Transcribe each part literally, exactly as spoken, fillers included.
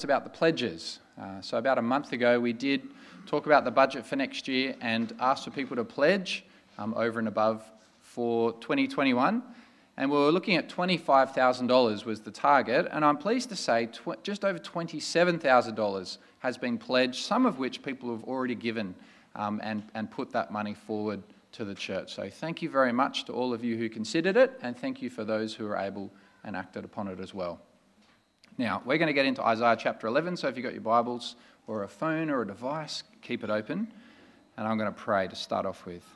just about the pledges. Uh, so about a month ago we did talk about the budget for next year and asked for people to pledge um, over and above for twenty twenty-one. And we were looking at twenty-five thousand dollars was the target, and I'm pleased to say tw- just over twenty-seven thousand dollars has been pledged, some of which people have already given um, and, and put that money forward to the church. So thank you very much to all of you who considered it, and thank you for those who were able and acted upon it as well. Now, we're going to get into Isaiah chapter eleven, so if you've got your Bibles or a phone or a device, keep it open, and I'm going to pray to start off with.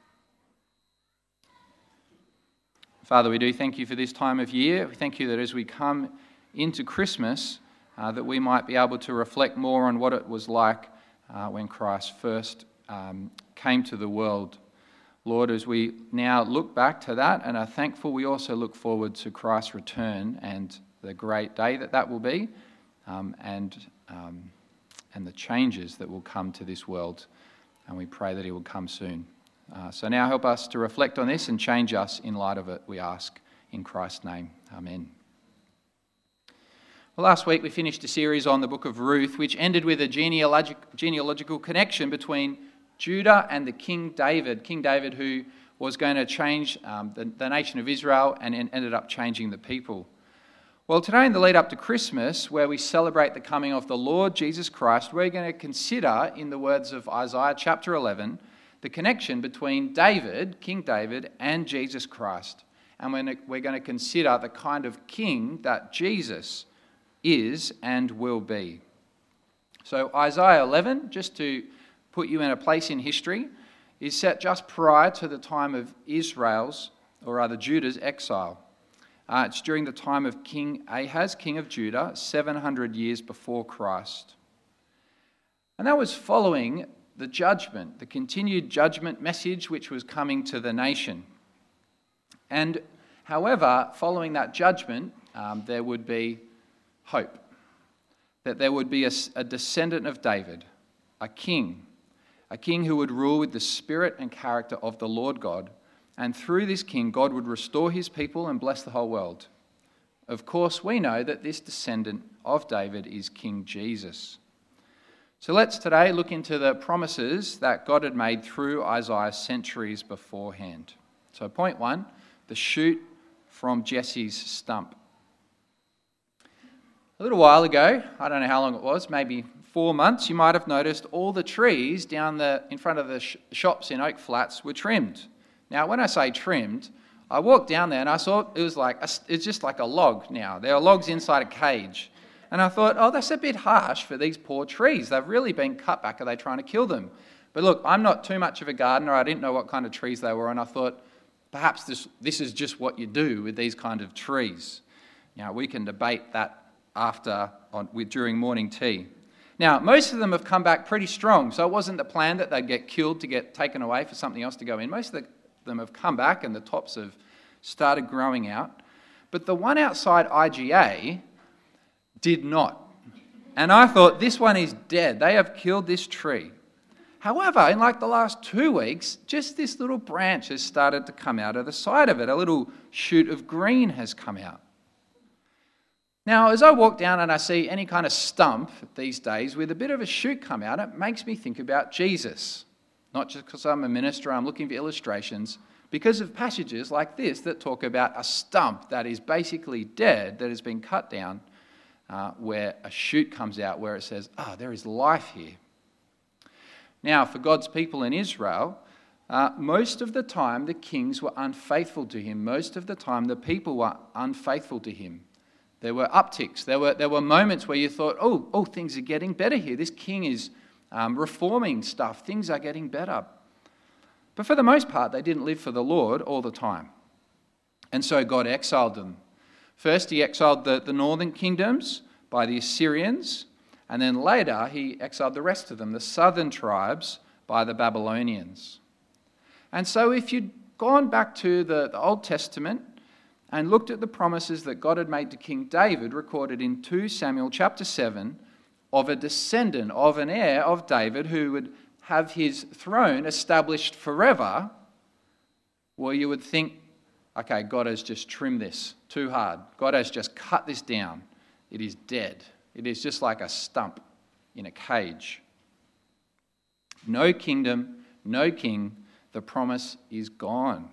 Father, we do thank you for this time of year. We thank you that as we come into Christmas, uh, that we might be able to reflect more on what it was like uh, when Christ first um, came to the world. Lord, as we now look back to that and are thankful, we also look forward to Christ's return and the great day that that will be, um, and um, and the changes that will come to this world. And we pray that he will come soon. Uh, so now help us to reflect on this and change us in light of it, we ask in Christ's name. Amen. Well, last week we finished a series on the book of Ruth, which ended with a genealogic, genealogical connection between Judah and the King David. King David who was going to change um, the, the nation of Israel and ended up changing the people. Well, today in the lead up to Christmas, where we celebrate the coming of the Lord Jesus Christ, we're going to consider, in the words of Isaiah chapter eleven, the connection between David, King David, and Jesus Christ. And we're going to consider the kind of king that Jesus is and will be. So Isaiah eleven, just to put you in a place in history, is set just prior to the time of Israel's, or rather Judah's, exile. Uh, it's during the time of King Ahaz, king of Judah, seven hundred years before Christ. And that was following the judgment, the continued judgment message which was coming to the nation. And however, following that judgment, um, there would be hope. That there would be a, a descendant of David, a king, a king who would rule with the spirit and character of the Lord God. And through this king, God would restore his people and bless the whole world. Of course, we know that this descendant of David is King Jesus. So let's today look into the promises that God had made through Isaiah centuries beforehand. So point one, the shoot from Jesse's stump. A little while ago, I don't know how long it was, maybe four months, you might have noticed all the trees down the in front of the sh- shops in Oak Flats were trimmed. Now, when I say trimmed, I walked down there and I saw it was like a, it's just like a log now. There are logs inside a cage. And I thought, oh, that's a bit harsh for these poor trees. They've really been cut back. Are they trying to kill them? But look, I'm not too much of a gardener. I didn't know what kind of trees they were. And I thought, perhaps this, this is just what you do with these kind of trees. Now, we can debate that after on, with, during morning tea. Now, most of them have come back pretty strong. So it wasn't the plan that they'd get killed to get taken away for something else to go in. Most of the, them have come back and the tops have started growing out. But the one outside I G A did not. And I thought, this one is dead. They have killed this tree. However, in like the last two weeks, just this little branch has started to come out of the side of it. A little shoot of green has come out. Now, as I walk down and I see any kind of stump these days with a bit of a shoot come out, it makes me think about Jesus. Not just because I'm a minister, I'm looking for illustrations, because of passages like this that talk about a stump that is basically dead, that has been cut down, Uh, where a shoot comes out where it says, ah, oh, there is life here. Now, for God's people in Israel, uh, most of the time the kings were unfaithful to him. Most of the time the people were unfaithful to him. There were upticks. There were there were moments where you thought, oh, oh, things are getting better here. This king is um, reforming stuff. Things are getting better. But for the most part, they didn't live for the Lord all the time. And so God exiled them. First, he exiled the, the northern kingdoms by the Assyrians, and then later he exiled the rest of them, the southern tribes, by the Babylonians. And so if you'd gone back to the, the Old Testament and looked at the promises that God had made to King David, recorded in Second Samuel chapter seven, of a descendant, of an heir of David who would have his throne established forever, well, you would think, okay, God has just trimmed this too hard. God has just cut this down. It is dead. It is just like a stump in a cage. No kingdom, no king, the promise is gone.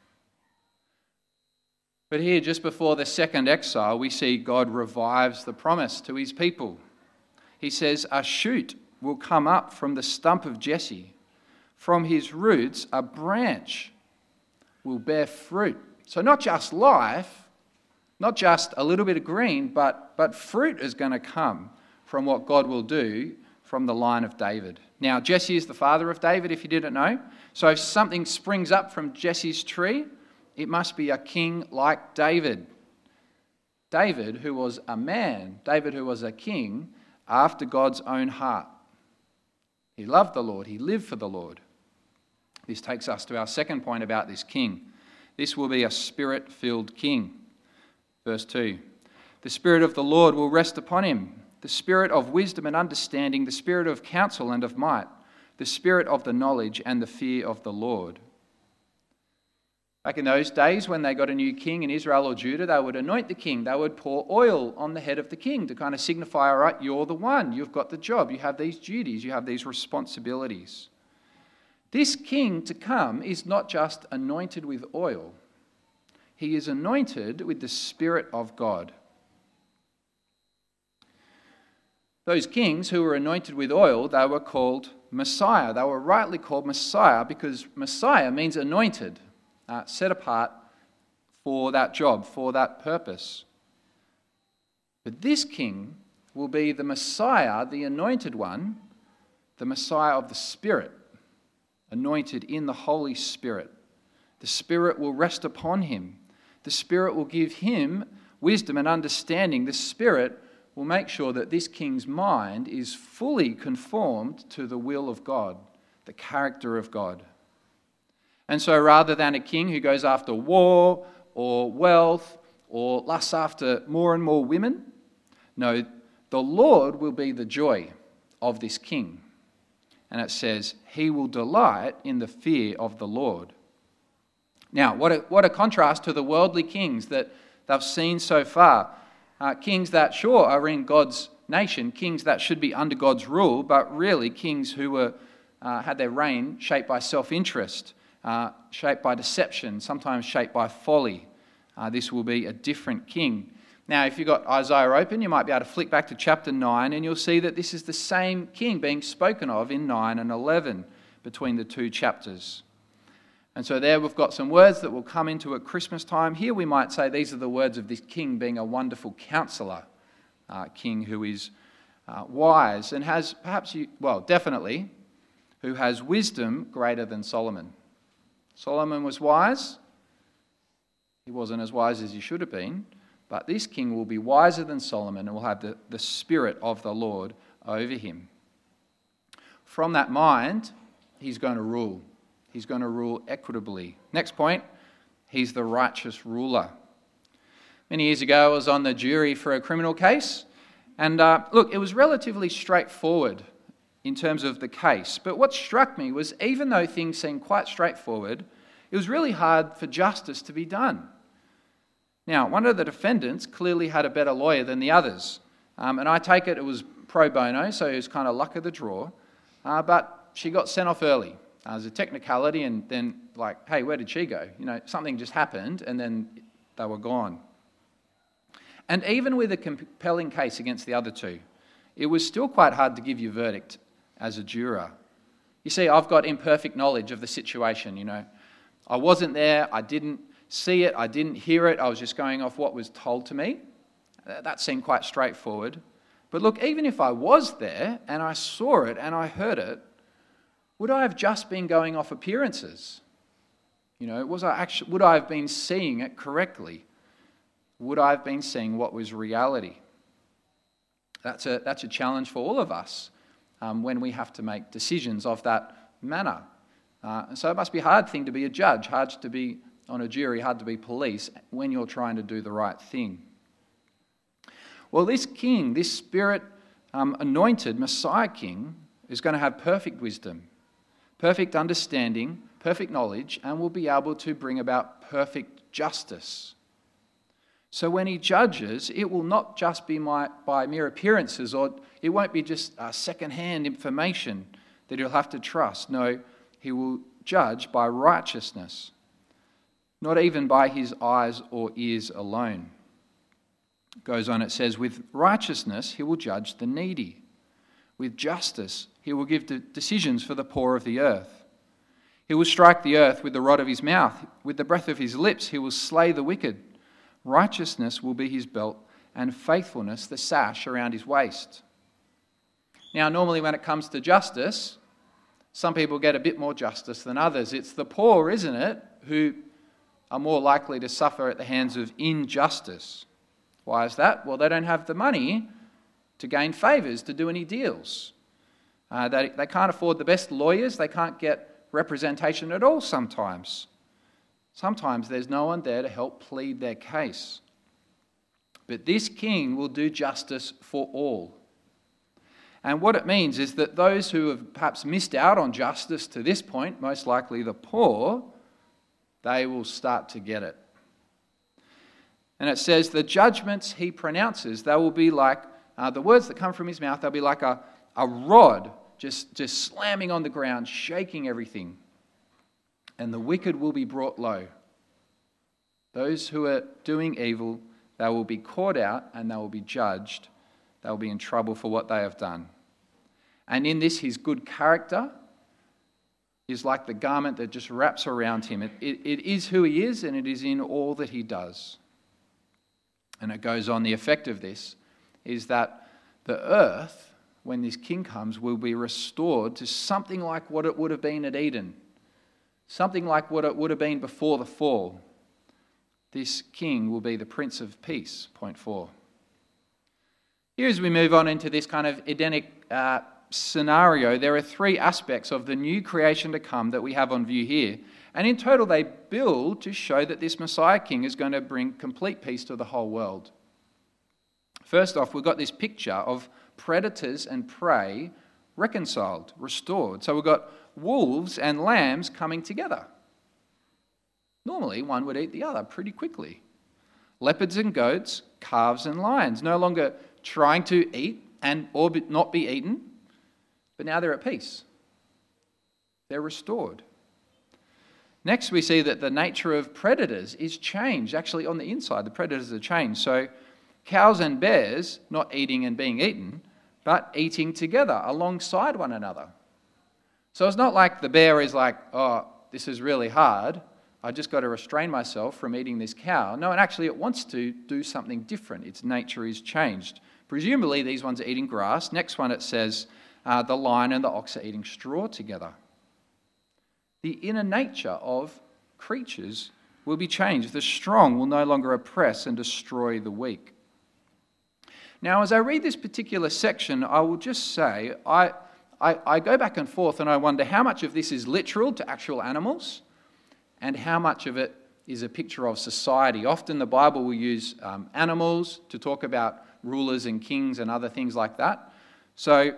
But here, just before the second exile, we see God revives the promise to his people. He says, a shoot will come up from the stump of Jesse. From his roots, a branch will bear fruit. So not just life, not just a little bit of green, but, but fruit is going to come from what God will do from the line of David. Now, Jesse is the father of David, if you didn't know. So if something springs up from Jesse's tree, it must be a king like David. David, who was a man, David, who was a king after God's own heart. He loved the Lord. He lived for the Lord. This takes us to our second point about this king. This will be a spirit-filled king. Verse two, the Spirit of the Lord will rest upon him, the Spirit of wisdom and understanding, the Spirit of counsel and of might, the Spirit of the knowledge and the fear of the Lord. Back in those days, when they got a new king in Israel or Judah, they would anoint the king. They would pour oil on the head of the king to kind of signify, all right, you're the one. You've got the job. You have these duties. You have these responsibilities. This king to come is not just anointed with oil. He is anointed with the Spirit of God. Those kings who were anointed with oil, they were called Messiah. They were rightly called Messiah because Messiah means anointed, uh, set apart for that job, for that purpose. But this king will be the Messiah, the anointed one, the Messiah of the Spirit, anointed in the Holy Spirit. The Spirit will rest upon him. The Spirit will give him wisdom and understanding. The Spirit will make sure that this king's mind is fully conformed to the will of God, the character of God. And so rather than a king who goes after war or wealth or lusts after more and more women, no, the Lord will be the joy of this king. And it says, he will delight in the fear of the Lord. Now, what a, what a contrast to the worldly kings that they've seen so far. Uh, kings that, sure, are in God's nation, kings that should be under God's rule, but really kings who were uh, had their reign shaped by self-interest, uh, shaped by deception, sometimes shaped by folly. Uh, this will be a different king. Now, if you've got Isaiah open, you might be able to flick back to chapter nine, and you'll see that this is the same king being spoken of in nine and eleven between the two chapters. And so there we've got some words that will come into at Christmas time. Here we might say these are the words of this king being a wonderful counselor, uh, king who is uh, wise and has perhaps, you, well, definitely, who has wisdom greater than Solomon. Solomon was wise. He wasn't as wise as he should have been. But this king will be wiser than Solomon and will have the, the Spirit of the Lord over him. From that mind, he's going to rule. He's going to rule equitably. Next point, he's the righteous ruler. Many years ago, I was on the jury for a criminal case. And uh, look, it was relatively straightforward in terms of the case. But what struck me was even though things seemed quite straightforward, it was really hard for justice to be done. Now, one of the defendants clearly had a better lawyer than the others. Um, and I take it it was pro bono, so it was kind of luck of the draw. Uh, but she got sent off early. Uh, as a technicality, and then like, hey, where did she go? You know, something just happened, and then they were gone. And even with a compelling case against the other two, it was still quite hard to give your verdict as a juror. You see, I've got imperfect knowledge of the situation, you know. I wasn't there, I didn't see it, I didn't hear it, I was just going off what was told to me. That seemed quite straightforward. But look, even if I was there, and I saw it, and I heard it, would I have just been going off appearances? You know, was I actually, would I have been seeing it correctly? Would I have been seeing what was reality? That's a, that's a challenge for all of us um, when we have to make decisions of that manner. Uh, and so it must be a hard thing to be a judge, hard to be on a jury, hard to be police when you're trying to do the right thing. Well, this king, this spirit um, anointed Messiah king, is going to have perfect wisdom, perfect understanding, perfect knowledge, and will be able to bring about perfect justice. So when he judges, it will not just be my, by mere appearances, or it won't be just uh, second-hand information that he'll have to trust. No, he will judge by righteousness, not even by his eyes or ears alone. It goes on, it says, with righteousness he will judge the needy. With justice he will give de- decisions for the poor of the earth. He will strike the earth with the rod of his mouth. With the breath of his lips he will slay the wicked. Righteousness will be his belt, and faithfulness the sash around his waist. Now, normally when it comes to justice, some people get a bit more justice than others. It's the poor, isn't it, who are more likely to suffer at the hands of injustice. Why is that? Well, they don't have the money to gain favours, to do any deals. Uh, they, they can't afford the best lawyers. They can't get representation at all sometimes. Sometimes there's no one there to help plead their case. But this king will do justice for all. And what it means is that those who have perhaps missed out on justice to this point, most likely the poor, they will start to get it. And it says the judgments he pronounces, they will be like, uh, the words that come from his mouth, they'll be like a, a rod just, just slamming on the ground, shaking everything. And the wicked will be brought low. Those who are doing evil, they will be caught out and they will be judged. They will be in trouble for what they have done. And in this, his good character is like the garment that just wraps around him. It, it, it is who he is, and it is in all that he does. And it goes on, the effect of this is that the earth, when this king comes, will be restored to something like what it would have been at Eden. Something like what it would have been before the fall. This king will be the Prince of Peace, point four. Here as we move on into this kind of Edenic uh, scenario, there are three aspects of the new creation to come that we have on view here. And in total they build to show that this Messiah king is going to bring complete peace to the whole world. First off, we've got this picture of predators and prey reconciled, restored. So we've got wolves and lambs coming together. Normally, one would eat the other pretty quickly. Leopards and goats, calves and lions, no longer trying to eat and or not be eaten, but now they're at peace. They're restored. Next, we see that the nature of predators is changed. Actually, on the inside, the predators are changed. So cows and bears, not eating and being eaten, but eating together alongside one another. So it's not like the bear is like, oh, this is really hard. I just got to restrain myself from eating this cow. No, and actually it wants to do something different. Its nature is changed. Presumably these ones are eating grass. Next one it says uh, the lion and the ox are eating straw together. The inner nature of creatures will be changed. The strong will no longer oppress and destroy the weak. Now, as I read this particular section, I will just say, I... I, I go back and forth and I wonder how much of this is literal to actual animals and how much of it is a picture of society. Often the Bible will use um, animals to talk about rulers and kings and other things like that. So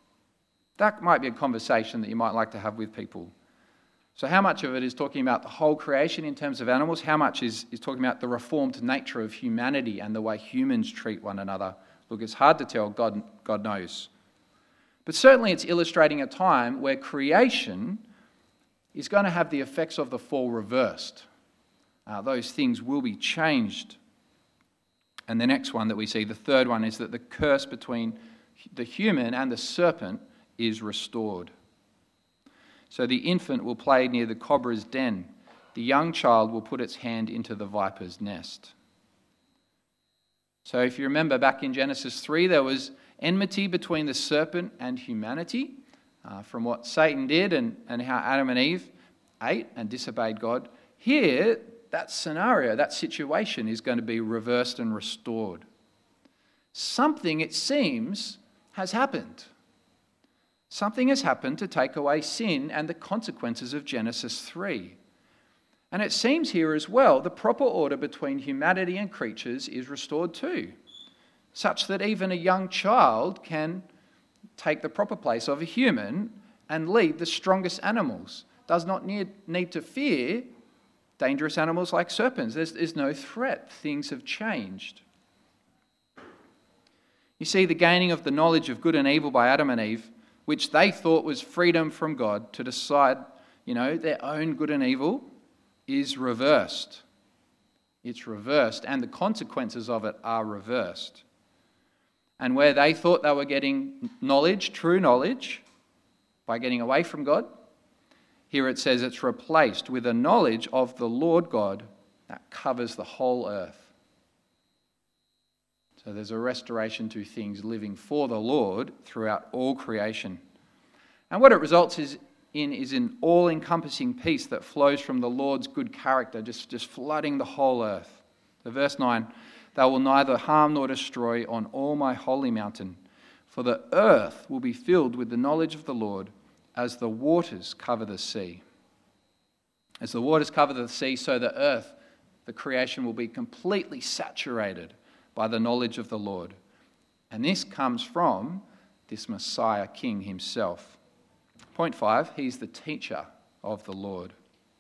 that might be a conversation that you might like to have with people. So how much of it is talking about the whole creation in terms of animals? How much is, is talking about the reformed nature of humanity and the way humans treat one another? Look, it's hard to tell. God, God knows. But certainly it's illustrating a time where creation is going to have the effects of the fall reversed. Uh, those things will be changed. And the next one that we see, the third one, is that the curse between the human and the serpent is restored. So the infant will play near the cobra's den. The young child will put its hand into the viper's nest. So if you remember back in Genesis three, there was enmity between the serpent and humanity uh, from what Satan did and, and how Adam and Eve ate and disobeyed God. Here, that scenario, that situation is going to be reversed and restored. Something, it seems, has happened. Something has happened to take away sin and the consequences of Genesis three. And it seems here as well, the proper order between humanity and creatures is restored too, such that even a young child can take the proper place of a human and lead the strongest animals. Does not need, need to fear dangerous animals like serpents. There's, there's no threat. Things have changed. You see, the gaining of the knowledge of good and evil by Adam and Eve, which they thought was freedom from God to decide, you know, their own good and evil, is reversed. It's reversed, and the consequences of it are reversed. And where they thought they were getting knowledge, true knowledge, by getting away from God, here it says it's replaced with a knowledge of the Lord God that covers the whole earth. So there's a restoration to things living for the Lord throughout all creation. And what it results is in is an all-encompassing peace that flows from the Lord's good character, just, just flooding the whole earth. So verse nine, they will neither harm nor destroy on all my holy mountain, for the earth will be filled with the knowledge of the Lord as the waters cover the sea. As the waters cover the sea, so the earth, the creation, will be completely saturated by the knowledge of the Lord. And this comes from this Messiah King himself. Point five, he's the teacher of the Lord.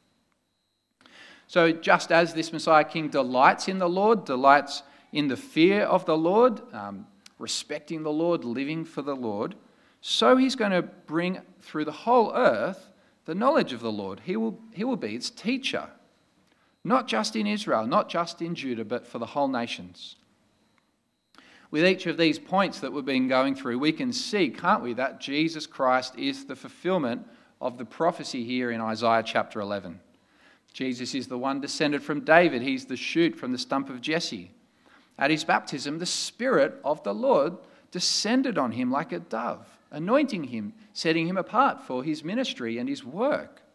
So just as this Messiah King delights in the Lord, delights in the fear of the Lord, um, respecting the Lord, living for the Lord, so he's going to bring through the whole earth the knowledge of the Lord. He will, he will be its teacher, not just in Israel, not just in Judah, but for the whole nations. With each of these points that we've been going through, we can see, can't we, that Jesus Christ is the fulfillment of the prophecy here in Isaiah chapter eleven. Jesus is the one descended from David. He's the shoot from the stump of Jesse. At his baptism, the Spirit of the Lord descended on him like a dove, anointing him, setting him apart for his ministry and his work.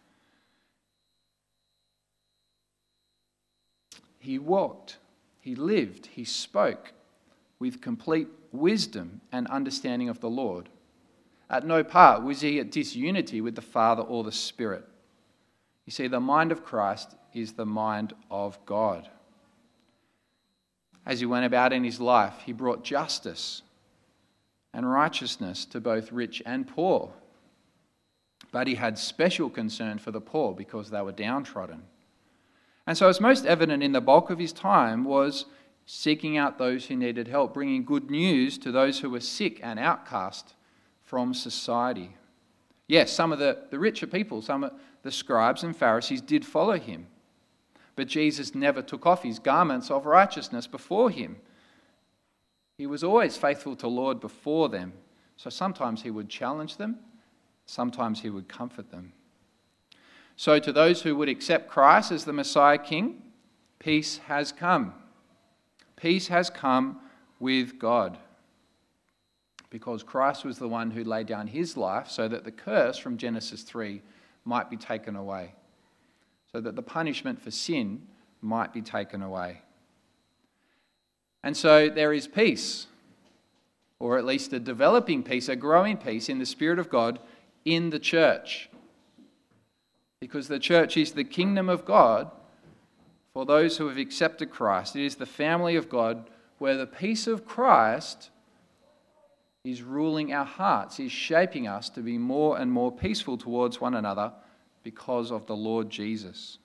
He walked, he lived, he spoke with complete wisdom and understanding of the Lord. At no part was he at disunity with the Father or the Spirit. You see, the mind of Christ is the mind of God. As he went about in his life, he brought justice and righteousness to both rich and poor. But he had special concern for the poor because they were downtrodden. And so it's most evident in the bulk of his time was seeking out those who needed help, bringing good news to those who were sick and outcast from society. Yes, some of the, the richer people, some of the scribes and Pharisees did follow him. But Jesus never took off his garments of righteousness before him. He was always faithful to Lord before them. So sometimes he would challenge them, sometimes he would comfort them. So to those who would accept Christ as the Messiah King, peace has come. Peace has come with God. Because Christ was the one who laid down his life so that the curse from Genesis three might be taken away. So that the punishment for sin might be taken away. And so there is peace, or at least a developing peace, a growing peace in the Spirit of God in the church. Because the church is the kingdom of God for those who have accepted Christ. It is the family of God where the peace of Christ is ruling our hearts, is shaping us to be more and more peaceful towards one another because of the Lord Jesus.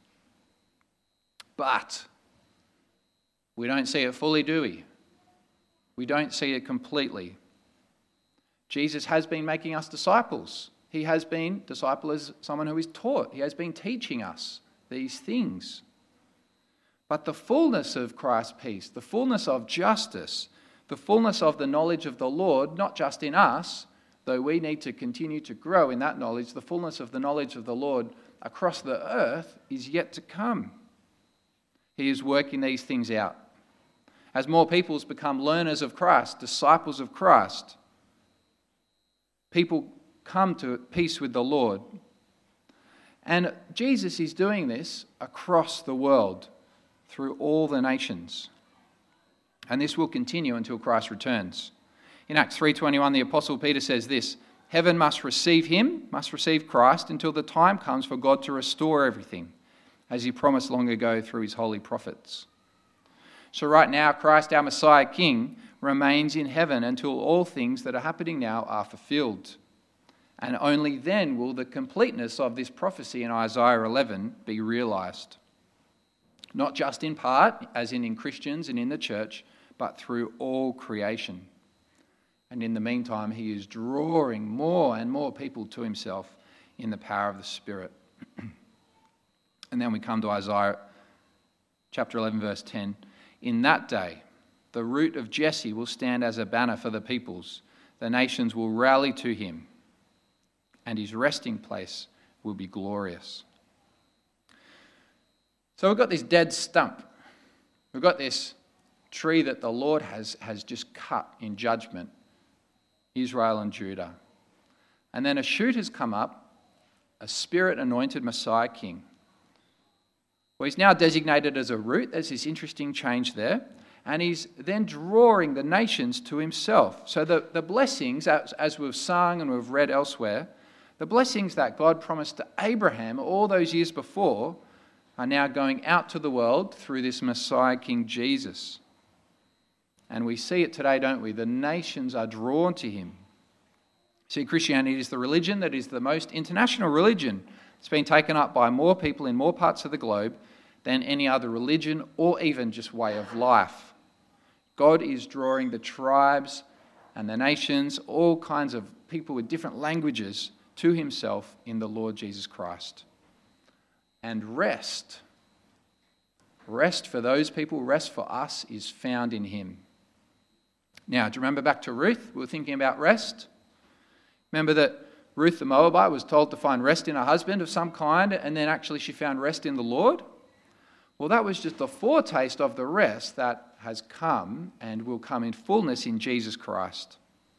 But we don't see it fully, do we? We don't see it completely. Jesus has been making us disciples. He has been, disciple as someone who is taught. He has been teaching us these things. But the fullness of Christ's peace, the fullness of justice, the fullness of the knowledge of the Lord, not just in us, though we need to continue to grow in that knowledge, the fullness of the knowledge of the Lord across the earth is yet to come. He is working these things out. As more peoples become learners of Christ, disciples of Christ, people come to peace with the Lord. And Jesus is doing this across the world, through all the nations. And this will continue until Christ returns. In Acts three twenty-one, the Apostle Peter says this, heaven must receive him, must receive Christ, until the time comes for God to restore everything, as he promised long ago through his holy prophets. So right now, Christ, our Messiah King, remains in heaven until all things that are happening now are fulfilled. And only then will the completeness of this prophecy in Isaiah eleven be realized. not just in part, as in in Christians and in the church, but through all creation. And in the meantime, he is drawing more and more people to himself in the power of the Spirit. And then we come to Isaiah chapter eleven, verse ten. In that day, the root of Jesse will stand as a banner for the peoples. The nations will rally to him, and his resting place will be glorious. So we've got this dead stump. We've got this tree that the Lord has, has just cut in judgment, Israel and Judah. And then a shoot has come up, a Spirit-anointed Messiah King. Well, he's now designated as a root. There's this interesting change there. And he's then drawing the nations to himself. So the, the blessings, as, as we've sung and we've read elsewhere, the blessings that God promised to Abraham all those years before are now going out to the world through this Messiah King Jesus. And we see it today, don't we? The nations are drawn to him. See, Christianity is the religion that is the most international religion. It's been taken up by more people in more parts of the globe than any other religion or even just way of life. God is drawing the tribes and the nations, all kinds of people with different languages, to himself in the Lord Jesus Christ. And rest, rest for those people, rest for us is found in him. Now, do you remember back to Ruth? We were thinking about rest. Remember that Ruth the Moabite was told to find rest in her husband of some kind, and then actually she found rest in the Lord? Well, that was just a foretaste of the rest that has come and will come in fullness in Jesus Christ.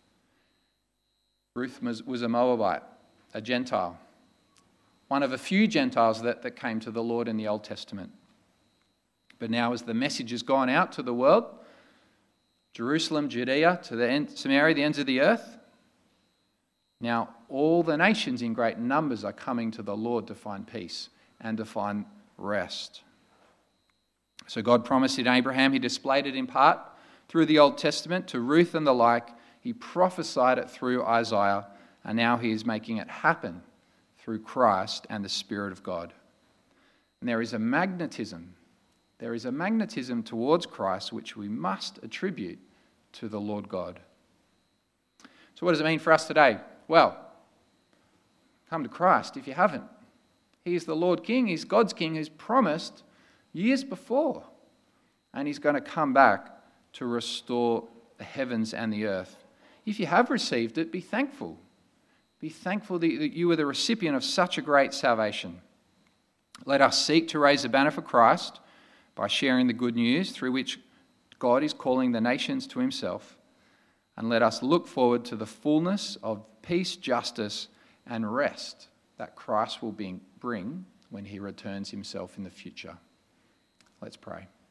Ruth was a Moabite, a Gentile, one of a few Gentiles that, that came to the Lord in the Old Testament. But now as the message has gone out to the world, Jerusalem, Judea, to the end, Samaria, the ends of the earth, now all the nations in great numbers are coming to the Lord to find peace and to find rest. So God promised it in Abraham. He displayed it in part through the Old Testament to Ruth and the like. He prophesied it through Isaiah, and now he is making it happen through Christ and the Spirit of God. And there is a magnetism. There is a magnetism towards Christ which we must attribute to the Lord God. So what does it mean for us today? Well, come to Christ if you haven't. He is the Lord King. He's God's King who's promised years before. And he's going to come back to restore the heavens and the earth. If you have received it, be thankful. Be thankful that you were the recipient of such a great salvation. Let us seek to raise the banner for Christ by sharing the good news through which God is calling the nations to himself. And let us look forward to the fullness of peace, justice, and rest that Christ will bring when he returns himself in the future. Let's pray.